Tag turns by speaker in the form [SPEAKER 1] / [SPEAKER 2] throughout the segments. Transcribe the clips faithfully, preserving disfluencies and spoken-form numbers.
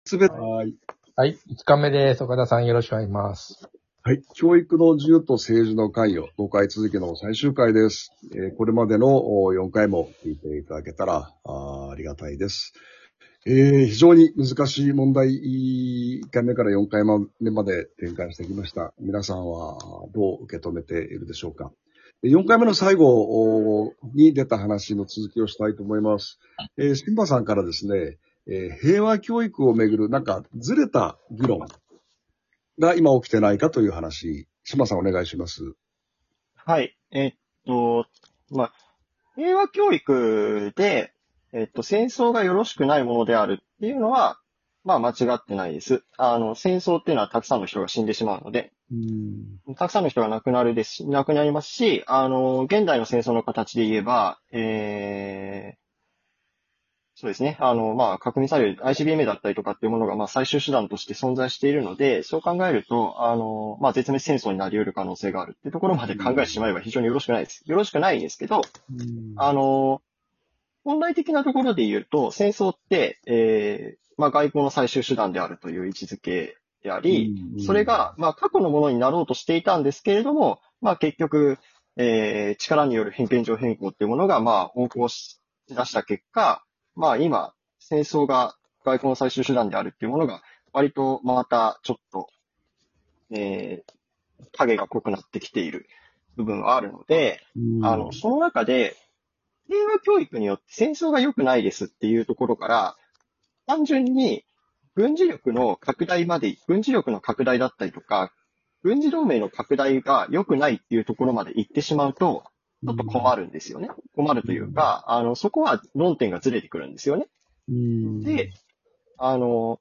[SPEAKER 1] すべて、はい。
[SPEAKER 2] はい。いつかめです。岡田さんよろしくお願いします。
[SPEAKER 1] はい。教育の自由と政治の関与、ごかい続きの最終回です。えーこれまでのよんかいも聞いていただけたらあーありがたいです。えー非常に難しい問題、いっかいめからよんかいめまで展開してきました。皆さんはどう受け止めているでしょうか。よんかいめの最後に出た話の続きをしたいと思います。えー、シンバさんからですね、えー平和教育をめぐるなんかずれた議論が今起きてないかという話、島さんお願いします。
[SPEAKER 3] はい。えっと、まあ、平和教育で、えっと、戦争がよろしくないものであるっていうのは、まあ間違ってないです。あの、戦争っていうのはたくさんの人が死んでしまうので、
[SPEAKER 1] うん
[SPEAKER 3] たくさんの人が亡くなるですし、亡くなりますし、あの、現代の戦争の形で言えば、えー、そうですね。あの、まあ、核ミサイル、アイシービーエム だったりとかっていうものが、まあ、最終手段として存在しているので、そう考えると、あの、まあ、絶滅戦争になり得る可能性があるっていうところまで考えてしまえば非常によろしくないです。よろしくないですけど、
[SPEAKER 1] うん
[SPEAKER 3] あの、本来的なところで言うと、戦争って、えー、まあ、外交の最終手段であるという位置づけであり、それが、まあ、過去のものになろうとしていたんですけれども、まあ、結局、えー、力による現状変更っていうものが、まあ、横行し出した結果、まあ、今、戦争が外交の最終手段であるっていうものが、割とまたちょっと、えー、影が濃くなってきている部分はあるので、
[SPEAKER 1] うん
[SPEAKER 3] あの、その中で、平和教育によって戦争が良くないですっていうところから、単純に軍事力の拡大まで、軍事力の拡大だったりとか、軍事同盟の拡大が良くないっていうところまで行ってしまうと、ちょっと困るんですよね。困るというか、あの、そこは論点がずれてくるんですよね。
[SPEAKER 1] うん
[SPEAKER 3] で、あの、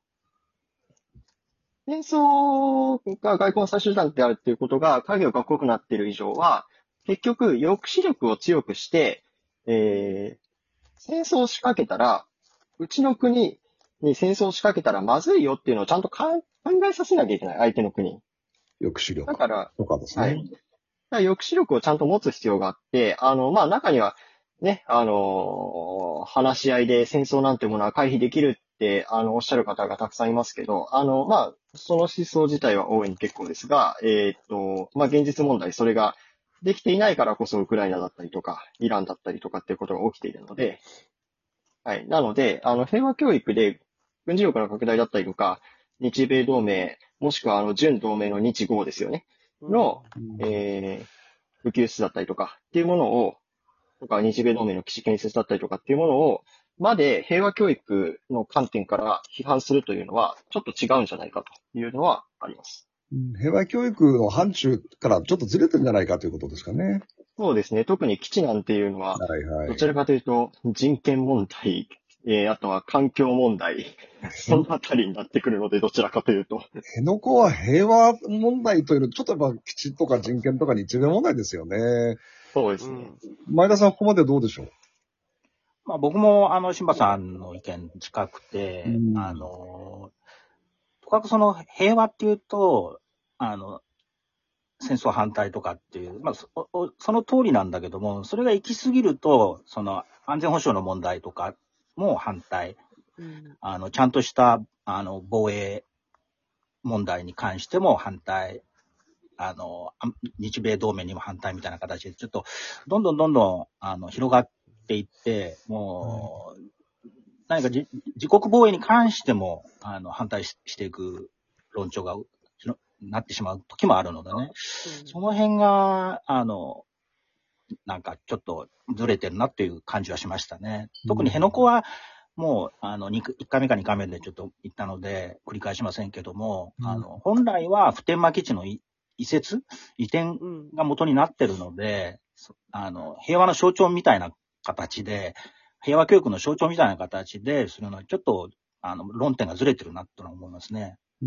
[SPEAKER 3] 戦争が外交の最終手段であるっていうことが影が濃くなっている以上は、結局抑止力を強くして、えー戦争を仕掛けたら、うちの国に戦争を仕掛けたらまずいよっていうのをちゃんと考えさせなきゃいけない、相手の国に。
[SPEAKER 1] 抑止力
[SPEAKER 3] だから、
[SPEAKER 1] とかですね。
[SPEAKER 3] はい。だから抑止力をちゃんと持つ必要があって、あの、まあ、中には、ね、あの話し合いで戦争なんてものは回避できるって、あの、おっしゃる方がたくさんいますけど、あの、まあ、その思想自体は大いに結構ですが、えーっと、まあ、現実問題、それができていないからこそウクライナだったりとか、イランだったりとかっていうことが起きているので、はい。なので、あの、平和教育で軍事力の拡大だったりとか、日米同盟、もしくはあの、準同盟の日豪ですよね。の、えー、武器輸出だったりとかっていうものを、とか日米同盟の基地建設だったりとかっていうものを、まで平和教育の観点から批判するというのは、ちょっと違うんじゃないかというのはあります。
[SPEAKER 1] うん平和教育の範疇からちょっとずれてるんじゃないかということですかね。
[SPEAKER 3] そうですね。特に基地なんていうのは、
[SPEAKER 1] はいはい。
[SPEAKER 3] どちらかというと人権問題、えー、あとは環境問題、そのあたりになってくるので、どちらかというと。
[SPEAKER 1] 辺野古は平和問題というより、ちょっとやっぱ基地とか人権とか日米問題ですよね。
[SPEAKER 3] そうですね。
[SPEAKER 1] 前田さん、ここまでどうでしょう。
[SPEAKER 4] まあ、僕も、あの、新馬さんの意見近くて、
[SPEAKER 1] うん
[SPEAKER 4] あの、とかくその平和っていうと、あの、戦争反対とかっていう、まあそ、その通りなんだけども、それが行き過ぎると、その安全保障の問題とかも反対。うん、あの、ちゃんとした、あの、防衛問題に関しても反対。あの、日米同盟にも反対みたいな形で、ちょっと、どんどんどんどん、あの、広がっていって、もう、何か自国防衛に関しても、あの、反対ししていく論調が、なってしまう時もあるのでね。うん、その辺が、あの、なんかちょっとずれてるなっていう感じはしましたね。特に辺野古は、もう、あの、いっかいめかにかいめでちょっと言ったので、繰り返しませんけども、うん、あの、本来は普天間基地の移設移転が元になってるので、うん、あの、平和の象徴みたいな形で、平和教育の象徴みたいな形でするのは、ちょっと、あの、論点がずれてるなと思いますね。
[SPEAKER 1] うん、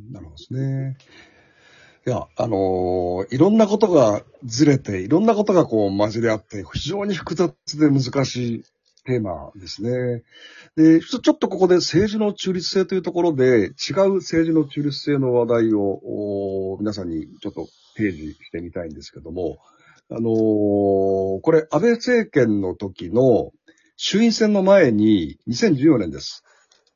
[SPEAKER 1] なるほどですね。いや、あのー、いろんなことがずれて、いろんなことがこう混じり合って、非常に複雑で難しいテーマですね。で、ちょっとここで政治の中立性というところで、違う政治の中立性の話題を皆さんにちょっと提示してみたいんですけども、あのー、これ安倍政権の時の衆院選の前ににせんじゅうよねんです。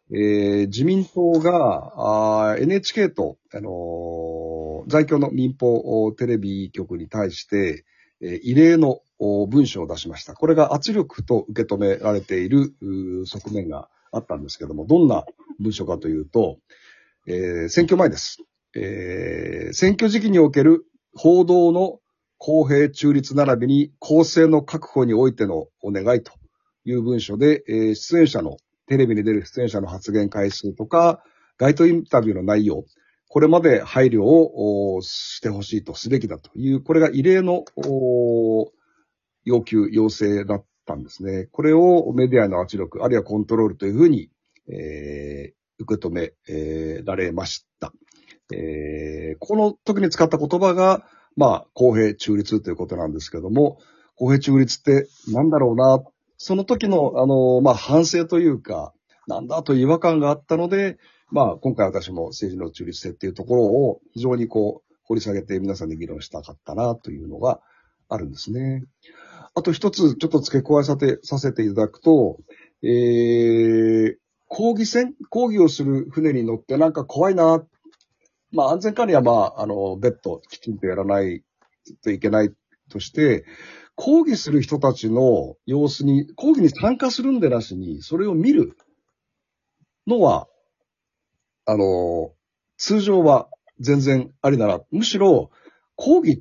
[SPEAKER 1] えー、自民党が、エヌエイチケー と、あのー、在京の民放テレビ局に対して、えー、異例の文書を出しました。これが圧力と受け止められている側面があったんですけども、どんな文書かというと、えー、選挙前です。えー、選挙時期における報道の公平中立並びに公正の確保においてのお願いという文書で、えー、出演者のテレビに出る出演者の発言回数とか、街頭インタビューの内容、これまで配慮をしてほしいとすべきだという、これが異例の要求、要請だったんですね。これをメディアの圧力、あるいはコントロールというふうに、えー、受け止め、えー、られました。えー、この時に使った言葉が、まあ、公平中立ということなんですけども、公平中立ってなんだろうな、その時の、あの、まあ、反省というか、なんだという違和感があったので、まあ、今回私も政治の中立性っていうところを非常にこう、掘り下げて皆さんで議論したかったなというのがあるんですね。あと一つちょっと付け加えさて、させていただくと、えー、抗議船、抗議をする船に乗ってなんか怖いな。まあ安全管理はまあ、あの、別途きちんとやらないといけないとして、抗議する人たちの様子に、抗議に参加するんでなしに、それを見るのは、あの、通常は全然ありなら、むしろ、抗議って、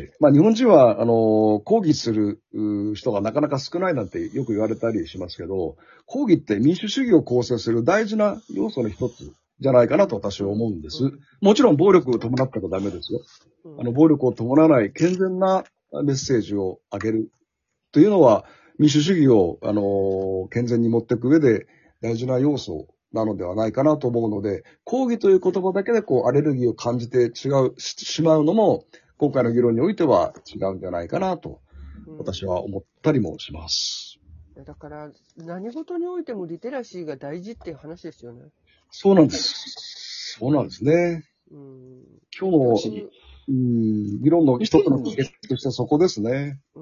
[SPEAKER 1] まあ日本人は、あの、抗議する人がなかなか少ないなんてよく言われたりしますけど、抗議って民主主義を構成する大事な要素の一つじゃないかなと私は思うんです。もちろん暴力を伴ったらダメですよ。あの、暴力を伴わない健全なメッセージを上げるというのは民主主義を、あの、健全に持っていく上で大事な要素なのではないかなと思うので、抗議という言葉だけでこうアレルギーを感じて違う、し、しまうのも今回の議論においては違うんじゃないかなと私は思ったりもします。
[SPEAKER 5] うん、だから何事においてもリテラシーが大事っていう話ですよね。
[SPEAKER 1] そうなんです。そうなんですね。うん、今日の、うん、議論の一つのきっかけとしてはそこですね。
[SPEAKER 3] うん、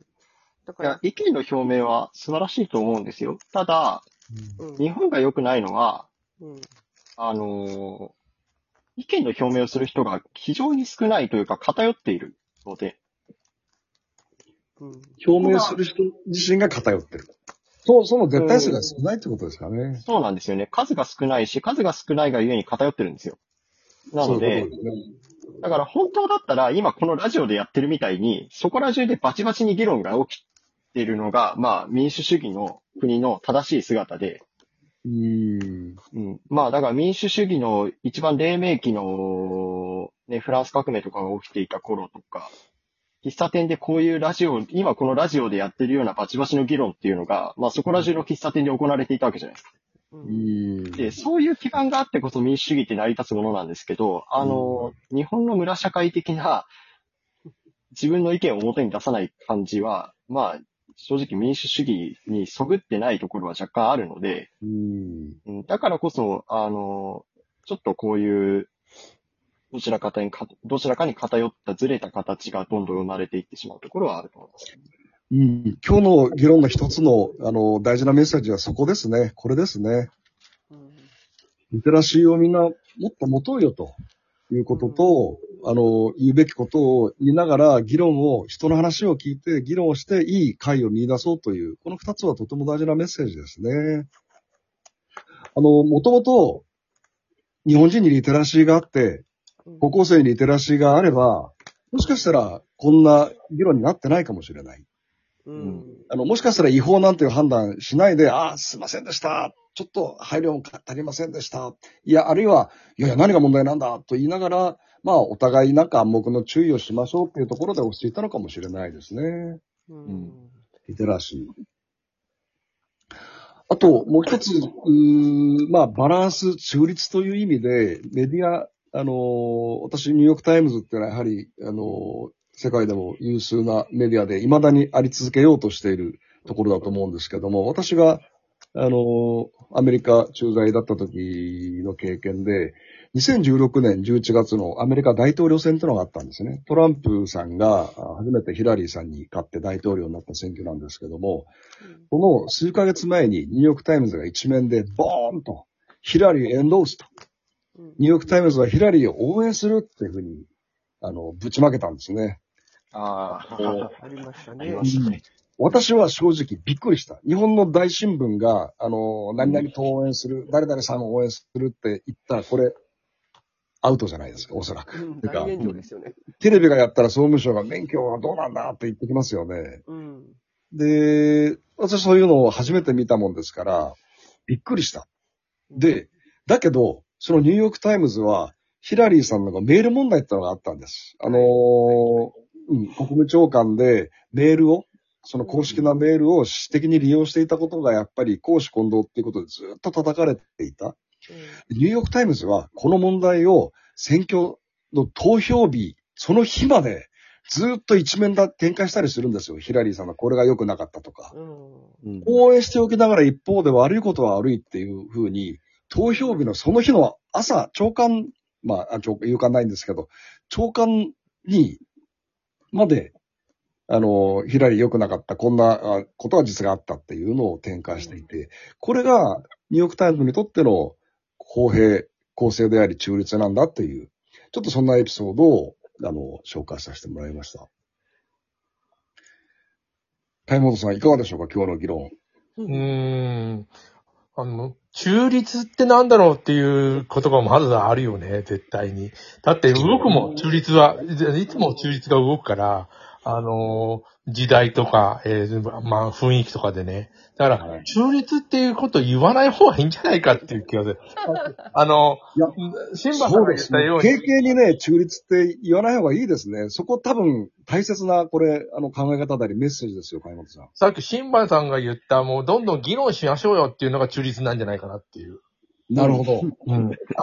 [SPEAKER 3] だから意見の表明は素晴らしいと思うんですよ。ただ、うん、日本が良くないのは、うん、あのー、意見の表明をする人が非常に少ないというか偏っているので、
[SPEAKER 1] うん、表明する人自身が偏ってる。そう、その絶対数が少ないってことですかね、うん。
[SPEAKER 3] そうなんですよね。数が少ないし、数が少ないがゆえに偏ってるんですよ。なので、そういうことですね。だから本当だったら今このラジオでやってるみたいに、そこら中でバチバチに議論が起きているのが、まあ民主主義の国の正しい姿で、うーんうん、まあだから民主主義の一番黎明期の、ね、フランス革命とかが起きていた頃とか、喫茶店でこういうラジオ、今このラジオでやってるようなバチバチの議論っていうのが、まあそこら中の喫茶店で行われていたわけじゃないですか。うん、で、そういう基盤があってこそ民主主義って成り立つものなんですけど、あの、うん、日本の村社会的な自分の意見を表に出さない感じは、まあ、正直民主主義にそぐってないところは若干あるので、うん、だからこそ、あの、ちょっとこういう、どちらかに、どちらかに偏ったずれた形がどんどん生まれていってしまうところはあると思います。
[SPEAKER 1] うん、今日の議論の一つの、あの、大事なメッセージはそこですね。これですね。うん、リテラシーをみんなもっと持とうよということと、うん、あの、言うべきことを言いながら議論を、人の話を聞いて議論をしていい会を見出そうという、この二つはとても大事なメッセージですね。あの、もともと日本人にリテラシーがあって、高校生にリテラシーがあれば、もしかしたらこんな議論になってないかもしれない。うん、あの、もしかしたら違法なんていう判断しないで、ああ、すいませんでした。ちょっと配慮も足りませんでした。いや、あるいは、いやいや、何が問題なんだと言いながら、まあ、お互いなんか暗黙の注意をしましょうっていうところで落ち着いたのかもしれないですね。うん。リテラシー。あと、もう一つ、うーまあ、バランス、中立という意味で、メディア、あのー、私、ニューヨークタイムズっていうのはやはり、あのー、世界でも有数なメディアで未だにあり続けようとしているところだと思うんですけども、私が、あの、アメリカ駐在だった時の経験で、にせんじゅうろくねんじゅういちがつのアメリカ大統領選というのがあったんですね。トランプさんが初めてヒラリーさんに勝って大統領になった選挙なんですけども、この数ヶ月前にニューヨークタイムズが一面でボーンと、 ヒラリーエンドースと。
[SPEAKER 5] うん
[SPEAKER 1] ニューヨークタイムズはヒラリーを応援するっていうふうに、あの、ぶちまけたんですね。
[SPEAKER 3] ああ、
[SPEAKER 5] ありました
[SPEAKER 3] あ
[SPEAKER 5] ね。
[SPEAKER 3] りましたね。
[SPEAKER 1] 私は正直びっくりした。日本の大新聞が、あの、何々と応援する、誰々さんを応援するって言ったら、これ、アウトじゃないですか、おそらく。
[SPEAKER 5] うん、
[SPEAKER 1] てか
[SPEAKER 5] 大炎上ですよね。
[SPEAKER 1] テレビがやったら総務省が免許はどうなんだって言ってきますよね。
[SPEAKER 5] うん。
[SPEAKER 1] で、私そういうのを初めて見たもんですから、びっくりした。で、だけど、そのニューヨークタイムズは、ヒラリーさんのがメール問題ってのがあったんです。あのーうん、国務長官でメールを、その公式なメールを私的に利用していたことがやっぱり公私混同っていうことでずっと叩かれていた。ニューヨークタイムズはこの問題を選挙の投票日、その日までずっと一面だ展開したりするんですよ。ヒラリーさんがこれが良くなかったとか。
[SPEAKER 5] うん。
[SPEAKER 1] 応援しておきながら一方で悪いことは悪いっていうふうに、投票日のその日の朝、長官、まあ、長官、勇敢ないんですけど、長官にまで、あの、ヒラリー良くなかった、こんなことは実があったっていうのを展開していて、これがニューヨークタイムズにとっての公平、公正であり中立なんだっていう、ちょっとそんなエピソードを、あの、紹介させてもらいました。谷本さん、いかがでしょうか、今日の議論。
[SPEAKER 2] うーん。あの、中立ってなんだろうっていう言葉もまずあるよね、絶対に。だって動くもん、中立は、いつも中立が動くから、あのー時代とか、えーまあ雰囲気とかでね。だから、
[SPEAKER 1] はい
[SPEAKER 2] 中立っていうことを言わない方がいいんじゃないかっていう気がする。あの、
[SPEAKER 1] いや
[SPEAKER 2] シンバさんが言ったように。
[SPEAKER 1] 軽々にね、中立って言わない方がいいですね。そこ多分大切な、これ、あの考え方でありメッセージですよ、金本さん。
[SPEAKER 2] さっきシンバさんが言った、もうどんどん議論しましょうよっていうのが中立なんじゃないかなっていう。
[SPEAKER 1] なるほど。
[SPEAKER 2] うん。